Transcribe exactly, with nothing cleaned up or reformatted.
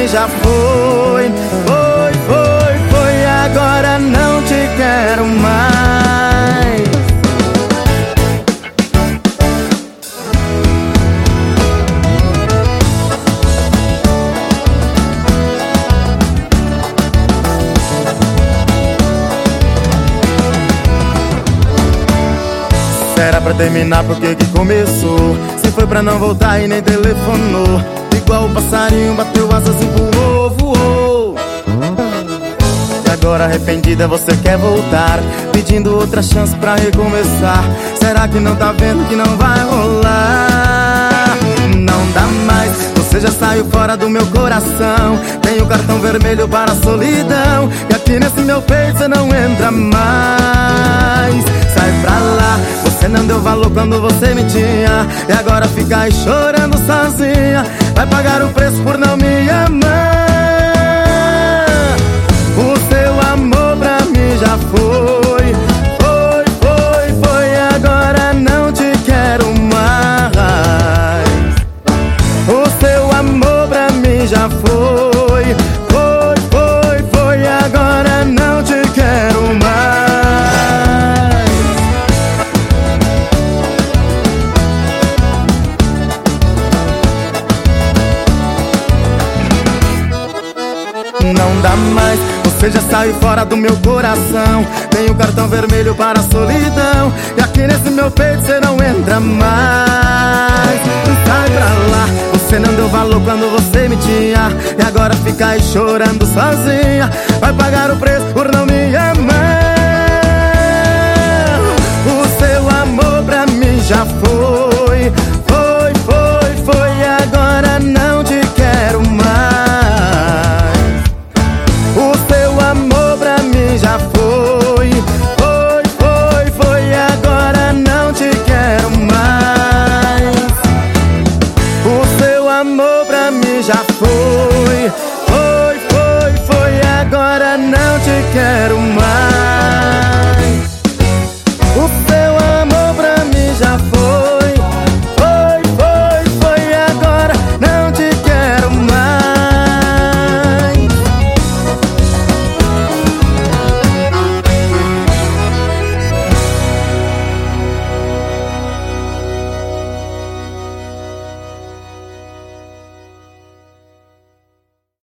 mim já foi. Foi, foi, foi, agora não te quero mais. Era pra terminar, por que que começou? Se foi pra não voltar e nem telefonou. Igual o passarinho bateu asas e voou, voou. E agora arrependida você quer voltar, pedindo outra chance pra recomeçar. Será que não tá vendo que não vai rolar? Não dá mais, você já saiu fora do meu coração. Tenho cartão vermelho para a solidão, e aqui nesse meu peito você não entra mais. Sai pra lá, você não deu valor quando você me tinha, e agora fica aí chorando sozinha. Vai pagar o preço por não me amar. O seu amor pra mim já foi. Foi, foi, foi, agora não te quero mais. O seu amor pra mim já foi. Foi, foi, foi, agora não te quero mais. Não dá mais, você já saiu fora do meu coração. Tenho cartão vermelho para a solidão, e aqui nesse meu peito você não entra mais. Sai pra lá, você não deu valor quando você me tinha, e agora fica aí chorando sozinha. Vai pagar o preço por não me amar. O seu amor pra mim já foi.